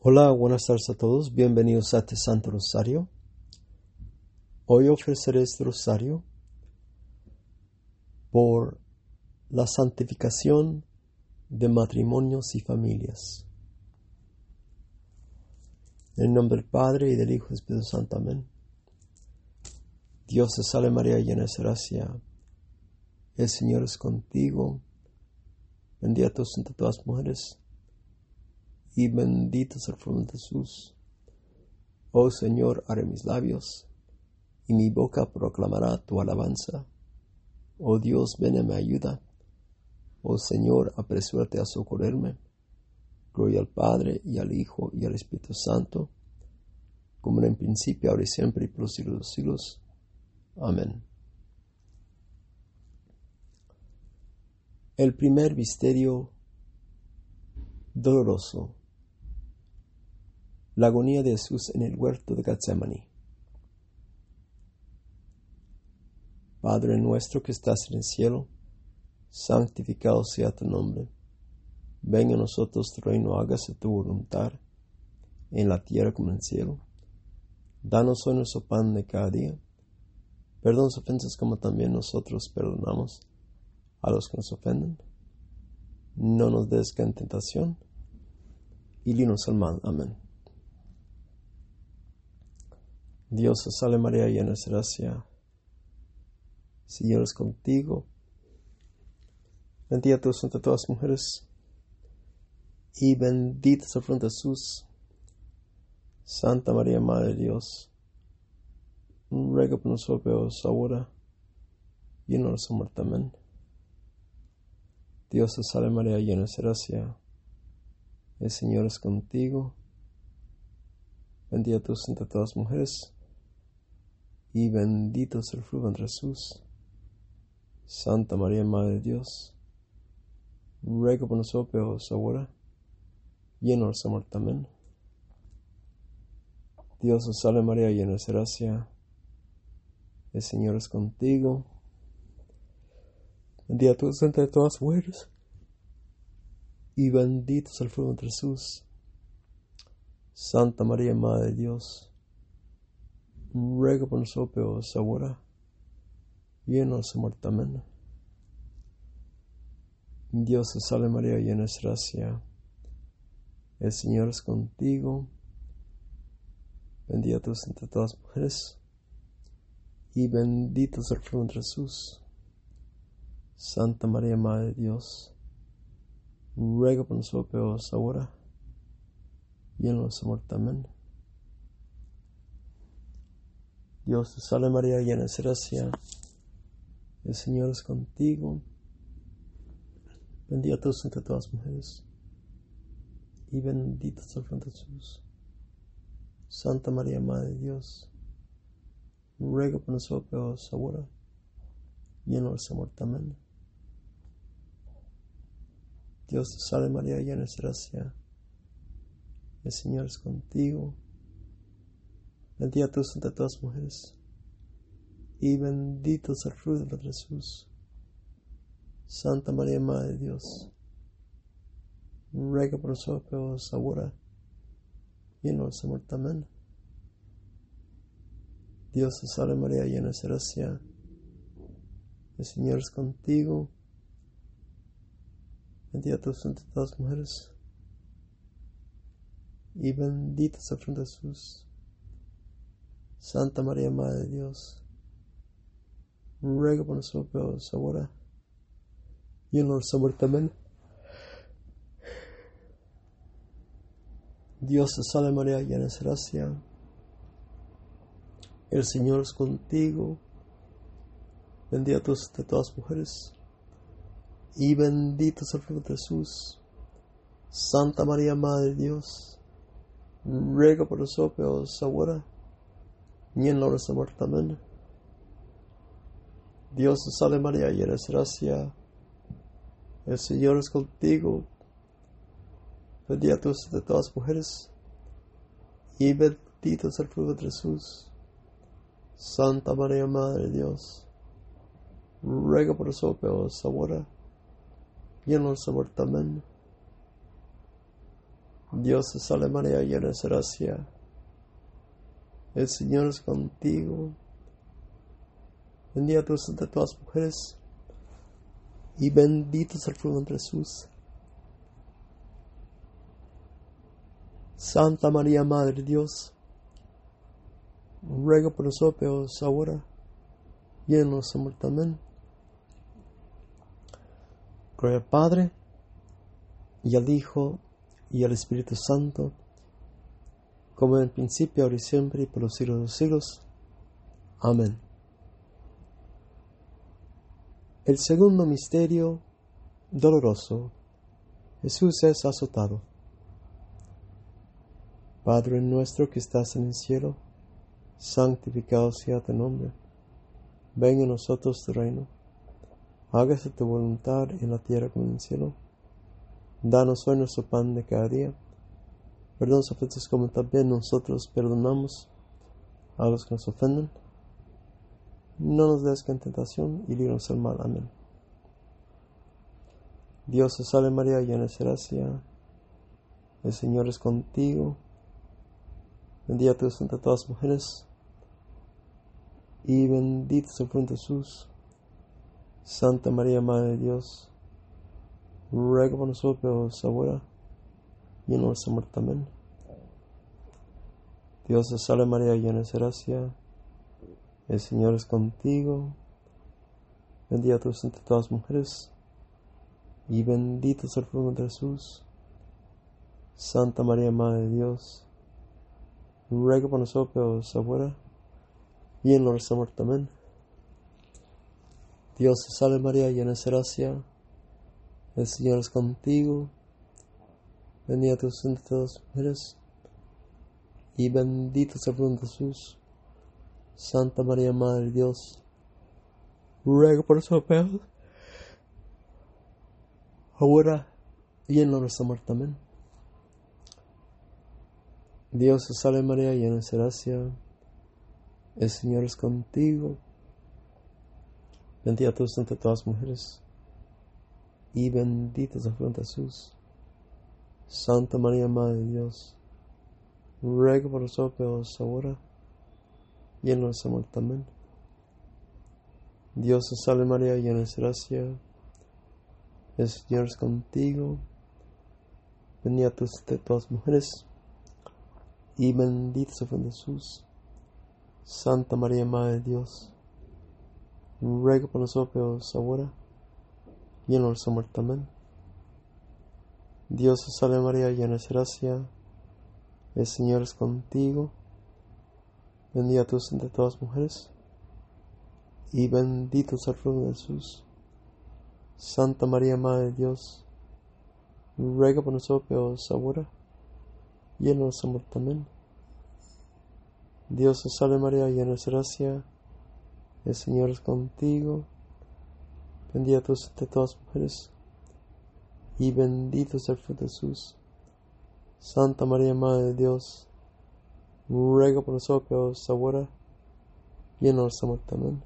Hola, buenas tardes a todos. Bienvenidos a este Santo Rosario. Hoy ofreceré este rosario por la santificación de matrimonios y familias. En el nombre del Padre, y del Hijo y del Espíritu Santo. Amén. Dios te salve María, llena de gracia. El Señor es contigo. Bendita tú entre todas las mujeres, y bendito es el fruto de Jesús. Oh Señor, abre mis labios, y mi boca proclamará tu alabanza. Oh Dios, ven y me ayuda. Oh Señor, apresúrate a socorrerme. Gloria al Padre, y al Hijo, y al Espíritu Santo, como en el principio, ahora y siempre, y por los siglos de los siglos. Amén. El primer misterio doloroso. La agonía de Jesús en el huerto de Getsemaní. Padre nuestro que estás en el cielo, santificado sea tu nombre. Venga a nosotros tu reino, hágase tu voluntad, en la tierra como en el cielo. Danos hoy nuestro pan de cada día. Perdona las ofensas como también nosotros perdonamos a los que nos ofenden. No nos des en tentación, y líbranos del mal. Amén. Dios te salve María, llena de gracia. El Señor es contigo. Bendita tú entre todas las mujeres, y bendito es el fruto de Jesús. Santa María, Madre de Dios, ruega por nosotros pecadores ahora y en nuestra muerte. Amén. Dios te salve María, llena de gracia. El Señor es contigo. Bendita tú entre todas las mujeres, y bendito es el fruto de Jesús. Santa María, Madre de Dios, ruega por nosotros pecadores ahora y en nuestra muerte. Amén. Dios te salve María, llena de gracia. El Señor es contigo. Bendita tú entre todas las mujeres, y bendito es el fruto de Jesús. Santa María, Madre de Dios, ruega por nosotros pecadores ahora y en nuestra muerte. Amén. Dios te salve María, llena de gracia. El Señor es contigo. Bendita tú entre todas las mujeres, y bendito es el fruto de Jesús. Santa María, Madre de Dios, ruega por nosotros pecadores ahora y en nuestra muerte. Amén. Dios te salve María, llena de gracia. El Señor es contigo. Bendita tú entre todas las mujeres, y bendito es el fruto de Jesús. Santa María, Madre de Dios, ruega por nosotros pecadores ahora y en nuestra muerte. Amén. Dios te salve María, llena de gracia. El Señor es contigo. Bendita tú entre todas las mujeres, y bendito es el fruto de Jesús. Santa María, Madre de Dios, ruega por nosotros pecadores ahora y en nuestra muerte. Amén. Dios te salve María, llena de gracia. El Señor es contigo. Bendita tú entre todas las mujeres, y bendito es el fruto de Jesús. Santa María, Madre de Dios, ruega por nosotros pecadores ahora y en nuestra muerte. Amén. Dios te salve María, llena de gracia. El Señor es contigo. Bendita tú entre todas las mujeres, y bendito es el fruto de Jesús. Santa María, Madre de Dios, ruega por nosotros pecadores ahora y en nuestra muerte. Amén. Dios te salve María, llena de gracia. El Señor es contigo. Bendita tú entre todas las mujeres, y bendito es el fruto de Jesús. Santa María, Madre de Dios, ruega por nosotros pecadores ahora y en nuestra muerte. Amén. Dios te salve María, llena de gracia. El Señor es contigo. Bendita tú eres entre todas las mujeres, y bendito es el fruto de Jesús. Santa María, Madre de Dios, ruega por nosotros pecadores ahora y en nuestra muerte. Amén. Gloria al Padre, y al Hijo, y al Espíritu Santo, como en el principio, ahora y siempre, y por los siglos de los siglos. Amén. El segundo misterio doloroso. Jesús es azotado. Padre nuestro que estás en el cielo, santificado sea tu nombre. Venga a nosotros tu reino. Hágase tu voluntad en la tierra como en el cielo. Danos hoy nuestro pan de cada día. Perdona nuestras ofensas como también nosotros perdonamos a los que nos ofenden. No nos des en tentación y líbranos del mal. Amén. Dios te salve María, llena de gracia. El Señor es contigo. Bendita tú eres entre todas las mujeres, y bendito es el fruto de Jesús. Santa María, Madre de Dios, ruega por nosotros pecadores ahora y en nuestra muerte. Amén. Dios te salve María, llena de gracia. El Señor es contigo. Bendita tú eres entre todas las mujeres, y bendito es el fruto de Jesús. Santa María, Madre de Dios, ruega por nosotros pecadores ahora y en nuestra muerte. Amén. Dios te salve María, llena de gracia. El Señor es contigo. Bendita tú eres entre todas las mujeres, y bendito es el fruto de Jesús. Santa María, Madre de Dios, ruega por nosotros pecadores ahora y en nuestra muerte. Amén. Dios te salve María, llena de gracia. El Señor es contigo. Bendita tú eres entre todas las mujeres, y bendito es el fruto de Jesús. Santa María, Madre de Dios, ruega por nosotros pecadores ahora y en nuestra muerte. Amén. Dios te salve María, llena de gracia. El Señor es contigo. Bendita tú eres entre todas las mujeres, y bendito es el fruto de Jesús. Santa María, Madre de Dios, ruega por nosotros pecadores ahora y en nuestra muerte. Amén. Dios te salve María, llena de gracia. El Señor es contigo. Bendita tú eres entre todas las mujeres, y bendito es el fruto de Jesús. Santa María, Madre de Dios, ruega por nosotros pecadores ahora y en nuestra muerte. Amén. Dios te salve María, llena de gracia. El Señor es contigo. Bendita tú eres entre todas las mujeres, y bendito es el fruto de Jesús. Santa María, Madre de Dios, ruega por nosotros pecadores ahora y en nuestra muerte. Amén.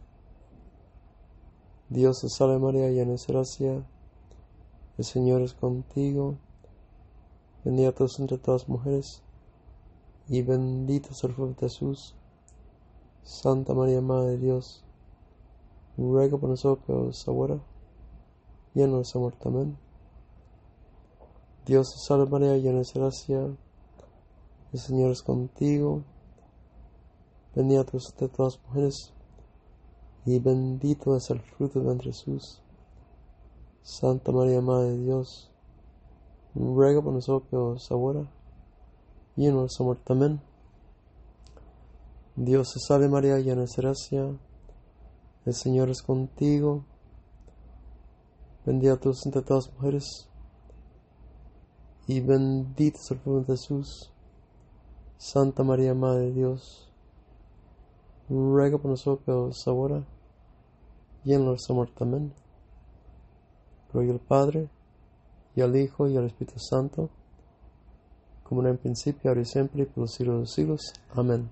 Dios te salve María, llena de gracia. El Señor es contigo. Bendita tú eres entre todas las mujeres, y bendito es el fruto de Jesús. Santa María, Madre de Dios, ruega por nosotros pecadores ahora y en nuestra muerte. Amén. Dios te salve María, llena de gracia. El Señor es contigo. Bendita tú eres entre todas las mujeres, y bendito es el fruto de tu Jesús. Santa María, Madre de Dios, ruega por nosotros pecadores ahora y en nuestra muerte. Amén. Dios te salve María, llena de gracia. El Señor es contigo. Bendita tú eres entre todas las mujeres, y bendito es el fruto de Jesús. Santa María, Madre de Dios, ruega por nosotros pecadores ahora y en nuestra muerte. Amén. Gloria al Padre, y al Hijo, y al Espíritu Santo, como en el principio, ahora y siempre, y por los siglos de los siglos. Amén.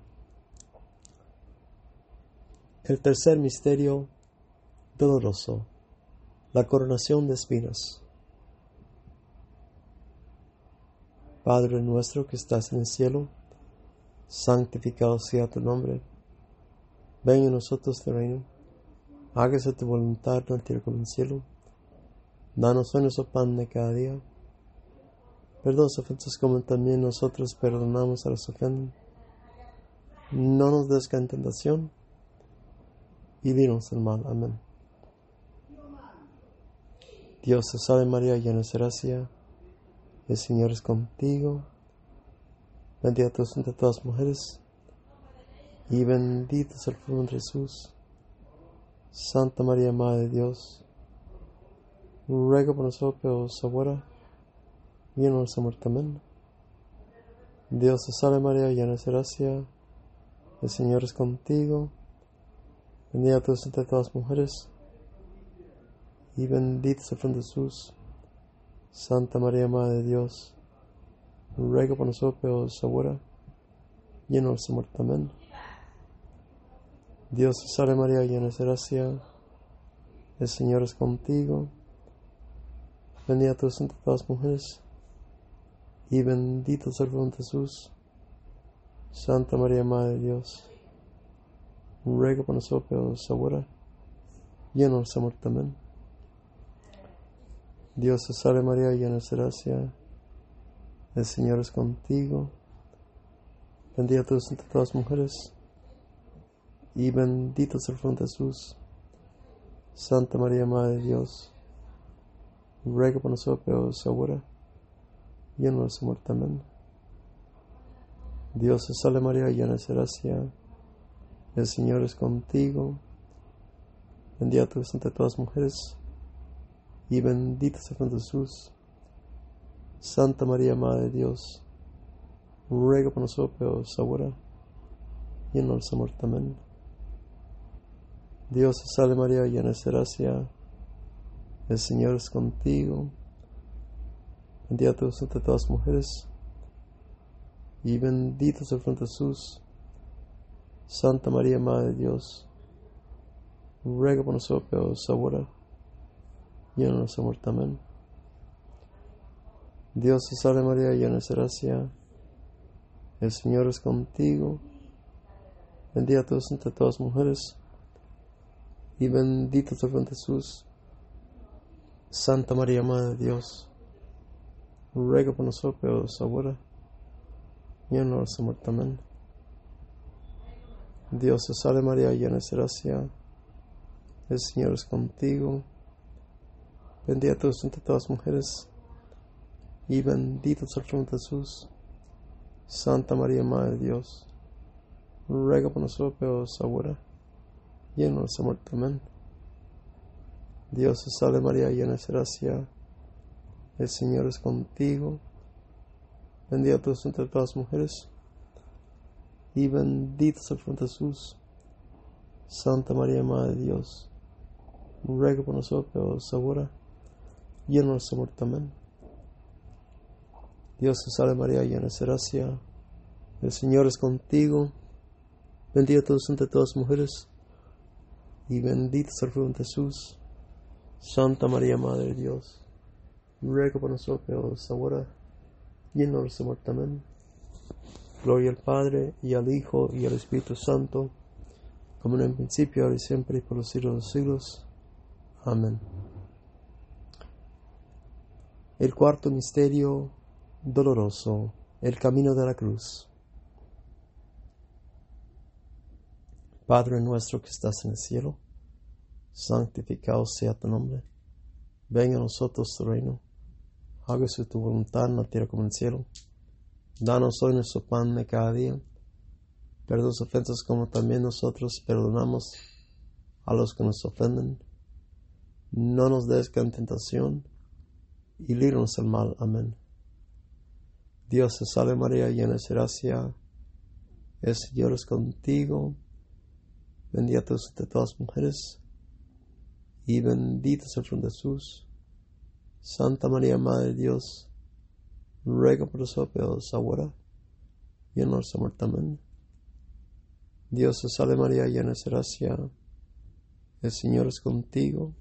El tercer misterio doloroso, la coronación de espinas. Padre nuestro que estás en el cielo, santificado sea tu nombre. Venga a nosotros tu reino. Hágase tu voluntad en la tierra como en el cielo. Danos hoy nuestro pan de cada día. Perdona las ofensas como también nosotros perdonamos a los que ofenden. No nos des caer en tentación y líbranos del mal. Amén. Dios te salve María, llena de gracia, el Señor es contigo. Bendita tú eres entre todas las mujeres, y bendito es el fruto de Jesús. Santa María, Madre de Dios, ruega por nosotros pecadores, ahora y en nuestra muerte. Amén. Dios te salve María, llena de gracia, el Señor es contigo. Bendita tú eres entre todas las mujeres, y bendito es el fruto de Jesús. Santa María, Madre de Dios, ruega por nosotros pecadores, ahora y en nuestra muerte. Amén. Dios te salve María, llena de gracia, el Señor es contigo. Bendita tú eres entre todas las mujeres, y bendito es el fruto de Jesús. Santa María, Madre de Dios, ruega por nosotros pecadores, ahora y en nuestra muerte. Amén. Dios te salve María, llena de gracia, el Señor es contigo. Bendita tú eres entre todas las mujeres, y bendito es el fruto de Jesús. Santa María, Madre de Dios, ruega por nosotros pecadores, ahora y en nuestra muerte. Amén. Dios te salve María, llena de gracia, el Señor es contigo. Bendita tú eres entre todas las mujeres, y bendito es el fruto de Jesús. Santa María, Madre de Dios, ruega por nosotros pecadores, ahora y en nuestra muerte. Amén. Dios te salve María, llena de gracia, el Señor es contigo. Bendita tú eres entre todas las mujeres, y bendito es el fruto de Jesús. Santa María, Madre de Dios, ruega por nosotros pecadores, ahora y en nuestra muerte. Amén. Dios te salve María, llena de gracia, el Señor es contigo. Bendita tú eres entre todas las mujeres, y bendito es el fruto de Jesús. Santa María, Madre de Dios, ruega por nosotros pecadores, ahora y en nuestra muerte. Amén. Dios te salve María, llena de gracia, el Señor es contigo. Bendita tú eres entre todas las mujeres, y bendito es el fruto de Jesús. Santa María, Madre de Dios, ruega por nosotros pecadores, ahora y en nuestra muerte. Amén. Dios te salve María, llena de gracia, el Señor es contigo. Bendita tú eres entre todas las mujeres, y bendito es el fruto de Jesús. Santa María, Madre de Dios, ruega por nosotros pecadores, ahora y en nuestra muerte. Amén. Dios te salve María, llena de gracia, el Señor es contigo. Bendita tú eres entre todas las mujeres, y bendito es el fruto de Jesús. Santa María, Madre de Dios, ruega por nosotros pecadores, ahora y en nuestra muerte. Amén. Gloria al Padre, y al Hijo, y al Espíritu Santo, como en el principio, ahora y siempre, y por los siglos de los siglos. Amén. El cuarto misterio doloroso, el camino de la cruz. Padre nuestro que estás en el cielo, santificado sea tu nombre. Venga a nosotros tu reino. Hágase tu voluntad en la tierra como en el cielo. Danos hoy nuestro pan de cada día. Perdona las ofensas como también nosotros perdonamos a los que nos ofenden. No nos des caer en tentación, y líbranos del mal. Amén. Dios te salve María, llena de gracia, el Señor es contigo. Bendita tú eres entre todas las mujeres, y bendito es el fruto de Jesús. Santa María, Madre de Dios, ruega por nosotros pecadores, ahora y en nuestra muerte. Amén. Dios te salve María, llena de gracia, el Señor es contigo.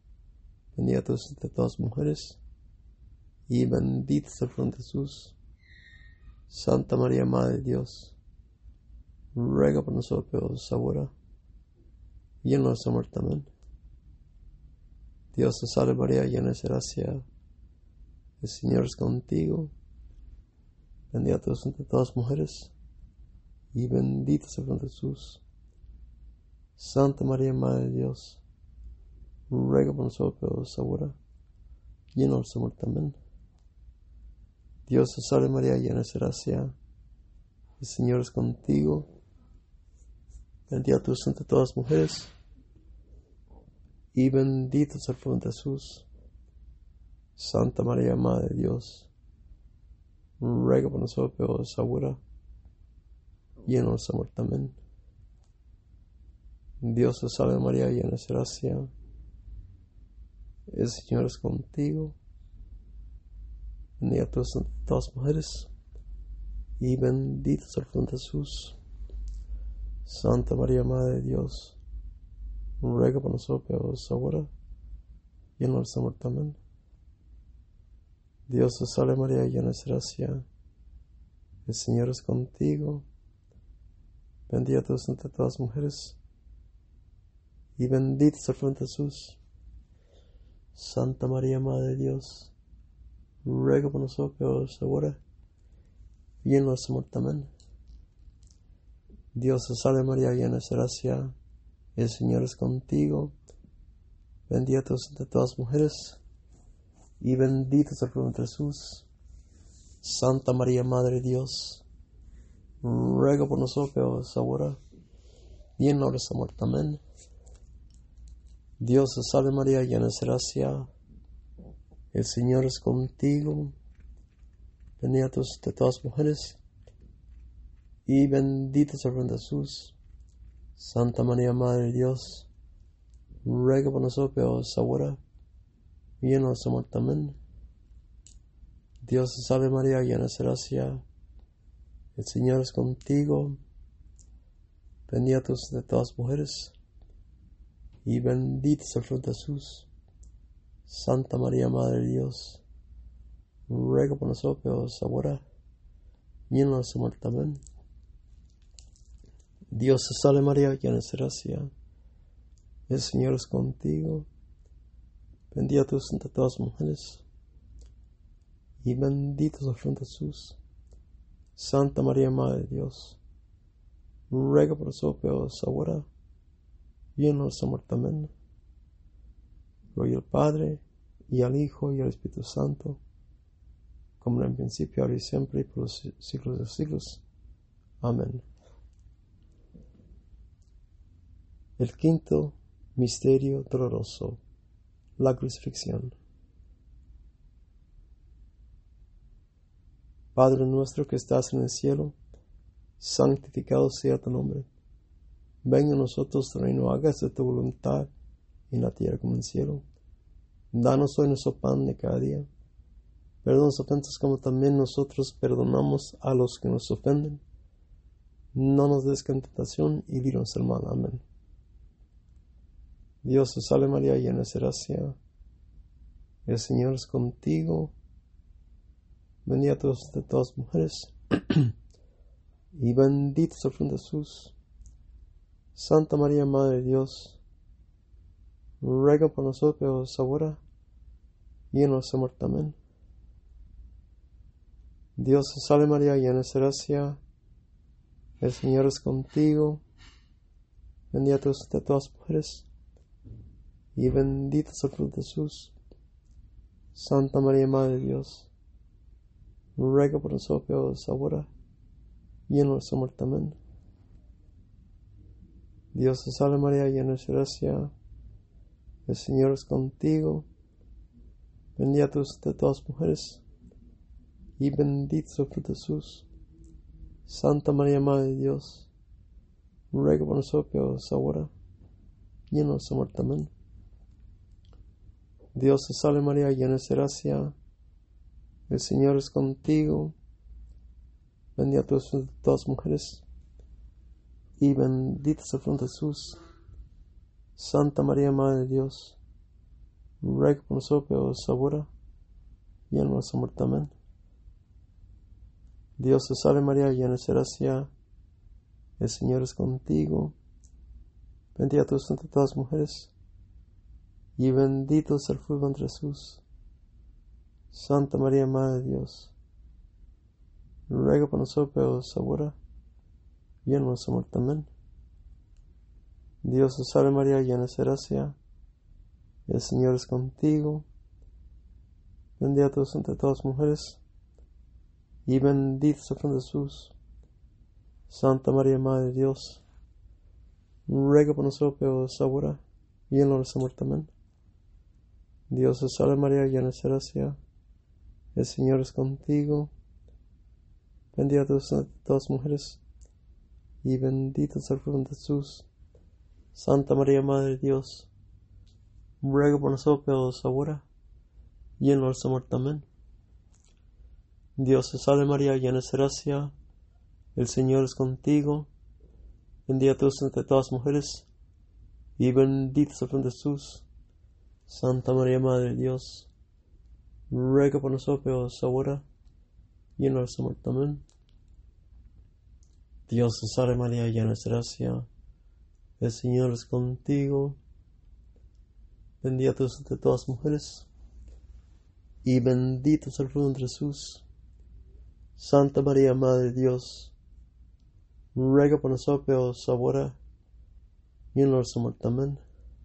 Bendita tú eres entre todas las mujeres, y bendito es el fruto de Jesús. Santa María, Madre de Dios, ruega por nosotros pecadores, ahora y en nuestra muerte. Amén. Dios te salve María, llena de gracia, el Señor es contigo, bendita tú eres entre todas las mujeres, y bendito es el fruto de Jesús. Santa María, Madre de Dios, ruega por nosotros pecadores, ahora y en nuestra muerte. Amén. Dios te salve María, llena de gracia, el Señor es contigo, bendita tú eres entre todas las mujeres, y bendito es el fruto de Jesús. Santa María, Madre de Dios, ruega por nosotros pecadores, ahora y en nuestra muerte. Amén. Dios te salve María, llena de gracia, el Señor es contigo, bendita tú eres entre todas las mujeres, y bendito es el fruto de Jesús. Santa María, Madre de Dios, ruega por nosotros pecadores, ahora y en nuestra muerte. Amén. Dios te salve María, llena de gracia, el Señor es contigo, bendita tú eres entre todas las mujeres, y bendito es el fruto de Jesús. Santa María, Madre de Dios, ruega por nosotros pecadores, ahora y en nuestra muerte. Amén. Dios te salve María, llena de gracia, el Señor es contigo, bendita tú eres entre todas las mujeres, y bendito es el fruto de Jesús. Santa María, Madre de Dios, ruega por nosotros pecadores, ahora y en nuestra muerte. Amén. Dios te salve María, llena de gracia, el Señor es contigo, bendita tú eres entre todas las mujeres, y bendito es el fruto de Jesús. Santa María, Madre de Dios, ruega por nosotros pecadores, ahora y en nuestra muerte. Amén. Dios te salve María, llena de gracia, el Señor es contigo, bendita tú eres entre todas las mujeres, y bendito es el fruto de Jesús. Santa María, Madre de Dios, ruega por nosotros pecadores, ahora y en nuestra muerte. Amén. Dios te salve María, llena de gracia, el Señor es contigo, bendita tú eres entre todas las mujeres, y bendito es el fruto de Jesús. Santa María, Madre de Dios, ruega por nosotros pecadores, ahora y en nuestra muerte. Amén. Gloria al Padre, y al Hijo, y al Espíritu Santo, como en el principio, ahora y siempre, y por los siglos de los siglos. Amén. El quinto misterio doloroso, la crucifixión. Padre nuestro que estás en el cielo, santificado sea tu nombre. Venga a nosotros tu reino, hágase tu voluntad en la tierra como en el cielo. Danos hoy nuestro pan de cada día. Perdona nuestras ofensas como también nosotros perdonamos a los que nos ofenden. No nos des en tentación y líbranos del mal. Amén. Dios te salve María, llena de gracia, el Señor es contigo, bendita tú eres entre todas las mujeres, y bendito es el fruto de Jesús. Santa María, Madre de Dios, ruega por nosotros pecadores, ahora y en nuestra muerte. Amén. Dios te salve María, llena de gracia, el Señor es contigo, bendita tú eres entre todas las mujeres, y bendito es el fruto de Jesús. Santa María, Madre de Dios, ruega por nosotros pecadores, ahora y en nuestra muerte. Amén. Dios te salve María, llena de gracia, el Señor es contigo, bendita tú eres entre todas las mujeres, y bendito es el fruto de Jesús. Santa María, Madre de Dios, ruega por nosotros pecadores, ahora y en nuestra muerte. Amén. Dios te salve María, llena de gracia, el Señor es contigo, bendita tú eres entre todas las mujeres, y bendito es el fruto de Jesús. Santa María, Madre de Dios, ruega por nosotros pecadores, ahora y en nuestra muerte. Amén. Dios te salve María, llena de gracia, el Señor es contigo. Bendita tú entre todas las mujeres, y bendito es el fruto de Jesús. Santa María, Madre de Dios, ruega por nosotros pecadores, ahora y en nuestra muerte. Amén. Dios te salve María, llena de gracia, el Señor es contigo. Bendita tú entre todas las mujeres, y bendito es el fruto de Jesús. Santa María, Madre de Dios, ruega por nosotros pecadores, ahora y en nuestra muerte. Amén. Dios te salve María, llena de gracia, el Señor es contigo. Bendita tú entre todas las mujeres, y bendito es el fruto de Jesús. Santa María, Madre de Dios, ruega por nosotros pecadores, ahora y en nuestra muerte. Amén. Dios te salve María, llena de gracia, el Señor es contigo. Bendita tú entre todas las mujeres, y bendito es el fruto de Jesús. Santa María, Madre de Dios, ruega por nosotros pecadores, ahora y en nuestra muerte. Amén. Dios te salve María, llena de gracia, el Señor es contigo. Bendita tú entre todas las mujeres, y bendito es el fruto de Jesús. Santa María, Madre de Dios, ruega por nosotros pecadores, ahora y en nuestra muerte. Amén.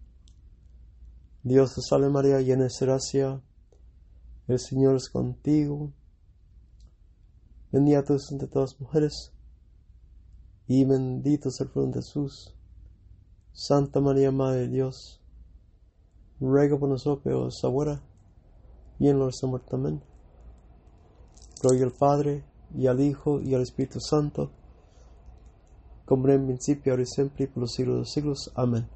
Dios te salve María, llena de gracia, el Señor es contigo. Bendita tú entre todas las mujeres, y bendito es el fruto de Jesús. Santa María, Madre de Dios, ruega por nosotros pecadores, ahora y en nuestra muerte. Amén. Gloria al Padre, y al Hijo, y al Espíritu Santo, como en principio, ahora y siempre, y por los siglos de los siglos. Amén.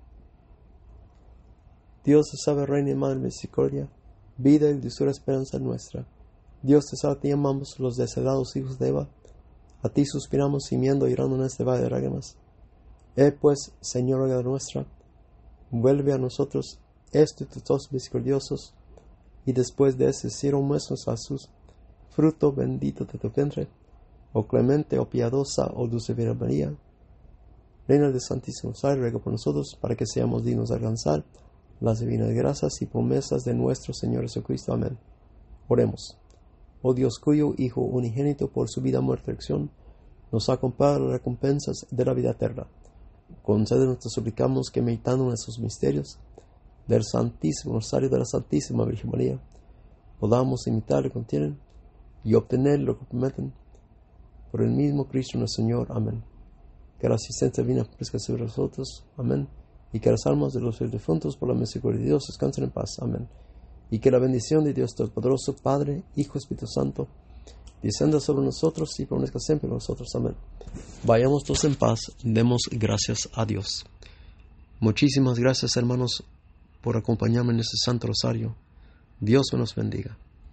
Dios te salve, Reina y Madre de Misericordia, vida y dulzura esperanza nuestra. Dios te salve, te llamamos los desedados hijos de Eva. A ti suspiramos, gimiendo y llorando en este valle de lágrimas. Pues, Señora nuestra, vuelve a nosotros estos tus misericordiosos, y después de ese cielo nuestros a sus fruto bendito de tu vientre, oh clemente, oh piadosa, oh dulce Virgen María, Reina del Santísimo Rosario, ruega por nosotros, para que seamos dignos de alcanzar las divinas gracias y promesas de nuestro Señor Jesucristo. Amén. Oremos. Oh Dios, cuyo Hijo unigénito por su vida, muerte y resurrección nos ha comprado las recompensas de la vida eterna, concédenos, te suplicamos, que meditando en estos misterios del Santísimo Rosario de la Santísima Virgen María, podamos imitar lo que contienen y obtener lo que prometen, por el mismo Cristo nuestro Señor. Amén. Que la asistencia divina permanezca sobre nosotros. Amén. Y que las almas de los fieles difuntos, por la misericordia de Dios, descansen en paz. Amén. Y que la bendición de Dios Todopoderoso, Padre, Hijo y Espíritu Santo, descienda sobre nosotros y permanezca siempre con nosotros. Amén. Vayamos todos en paz. Demos gracias a Dios. Muchísimas gracias, hermanos, por acompañarme en este Santo Rosario. Dios me los bendiga.